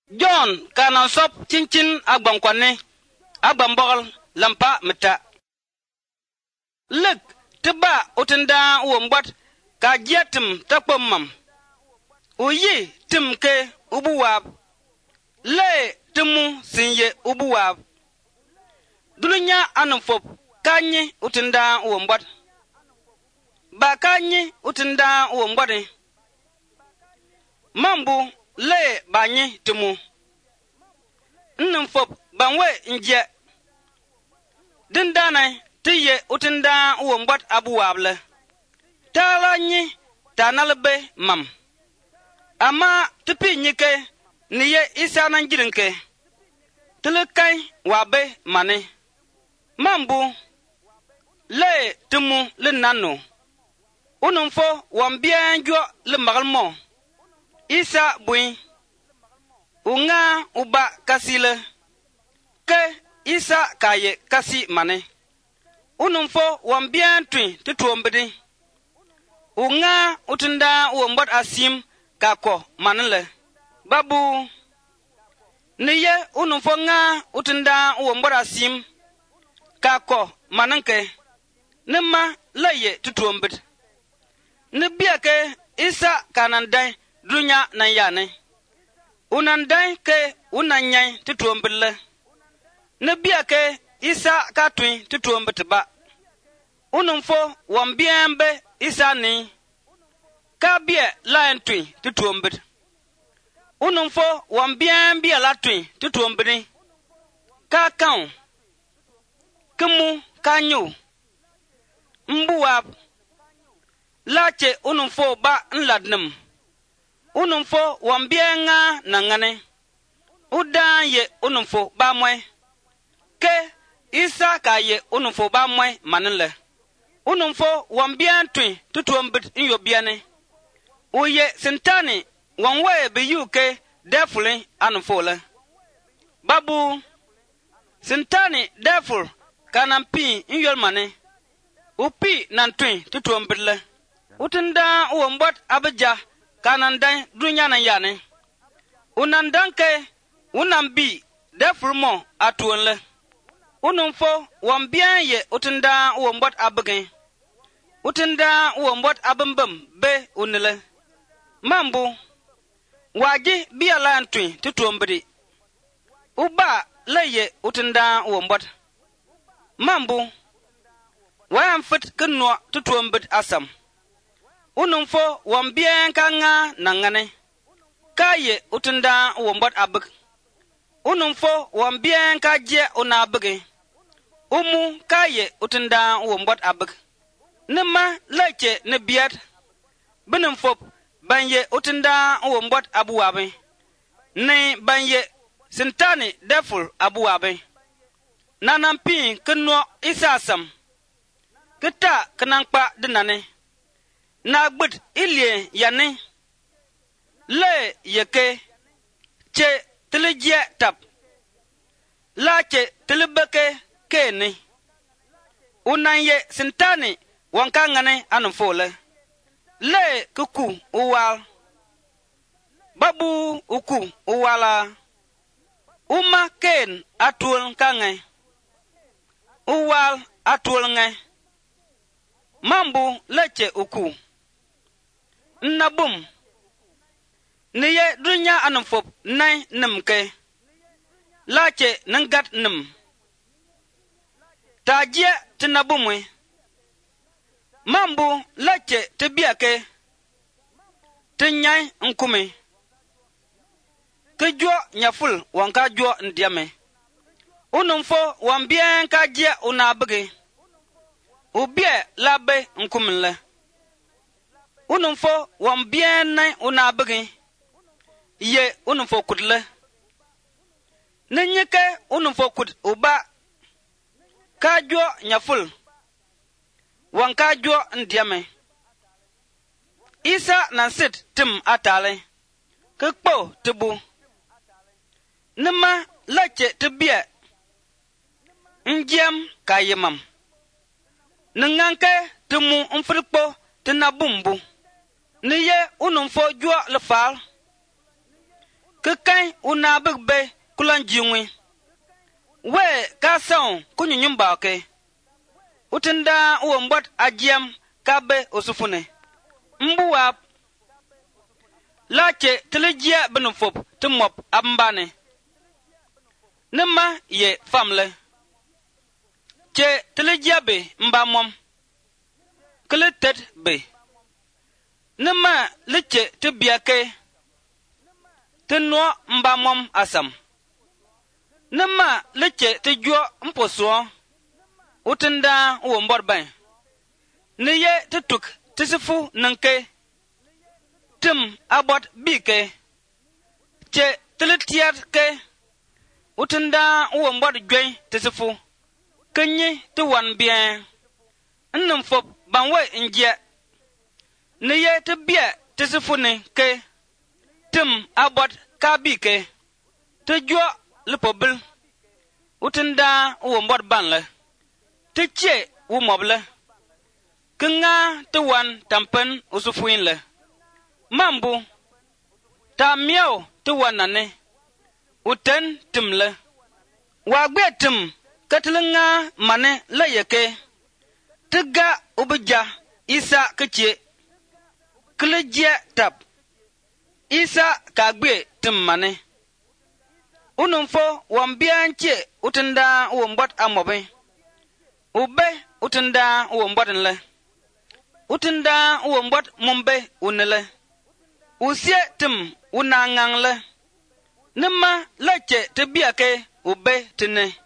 John kana sop cincin agbam kwanne agbam bogol lampa mita lek tiba utinda wombot ka jetim takpomam uyi timke ubuwab le timu sinye ubuwab dulunya anufop kanyi utinda wombot ba kanyi utinda wombode mambu le banyi timu nnumfop banwe nje dindana tiye utinda wombot abuwable talanyi tanalbe mam ama tipi nyike niye isana njirinke tulukai wabe mane mambu le timu le nanu unumfo wambianjo le magalmo isa bui unga uba kasile ke isa kaye kasi mane unumfo wambian twi tutuombedi unga utinda wombot asim kako manle babu niye unumfo nga utinda wombot asim kako mananke nima laye tutuombed nibiake isa kanandai dunya na yane unandai ke unanyai tutuombele nibiake isa katwi tutuombetba unumfo wambiambe isa ni kabie laentwi tutuombet unumfo wambiambie latwi tutuombeni ka kan kemu kanyu mbuwab lache unumfo ba nladnum unumfo wambienga nangane udaye unumfo ba mwe ke isa kaye unumfo ba mwe manle unumfo wambian twi tutuombet nyobiane uye sintani wanwe biyuke defuli anufole babu sintani deful kanampi nyolmane upi nantwi tutuombele utinda wombot abja kanandai dunya na yane unandanke unambi defulmo atuonle unumfo wambian ye utinda wombot abgen utinda wombot abambam be unile mambu waji biala antwi tutuombedi uba leye utinda wombot mambu wamfit kunno tutuombed asam unumfo wambian kanga nangane kaye utinda wombot abg unumfo wambian kaje unabge umu kaye utinda wombot abg nima leche ne biat binumfop banye utinda wombot abuwabe ne banye sintani deful abuwabe nanampi kunno isasam kita kanankpa dinane nagbut ilie yane le yeke che tilije tap la che tilibeke kene unanye sintani wankangane anufole le kuku uwal babu uku uwala uma ken atul kange uwal atul nge mambu leche uku nabum niye dunya anufop nay nimke lache nangat nim tajie tinabumwe mambu leche tibiake tinyai nkume kejo nyaful wanka jo ndiame unumfo wambien kaje unabge ubie labe nkumle unumfo wambien na unabge ye unumfo kudle nenyeke unumfo kud uba kajo nyaful wanka jo ndiame isa nansit tim atale kekpo tibu nima lache tibie njem kayimam ninganke timu mfrikpo tinabumbu niye unumfo jo lefal ke kai una big be kulan jiwi we ka son kunyunyum ba ke utunda uwo mbot ajiam ka be osufune mbuwa lache telejia benufop tumop ambane nema ye famle che telejia be mbamom kletet be nema leche tebiake tenwa mbamom asam nema leche tejua mposo utunda uwo mbot ban niye tetuk tisifu nanke tim abot bike che teletiat ke utunda uwo mbot gwen tisifu kenyi tuwan bien nnum fop banwe nje niye tebia tisifu ne ke tim abot kabike tejua lipobil utunda uwo mbot banle teche wu moble kenga tuwan tampen usufuinle mambu ta miao tuwanane uten timle wagbe tim katlenga mane la yeke tiga ubja isa keche kleje tab isa kagbe tim mane unumfo wambianche utenda wombot amobe ube utenda wombotnle utenda wombot mumbe unele usie tim unangangle nema leche tebiake ube tene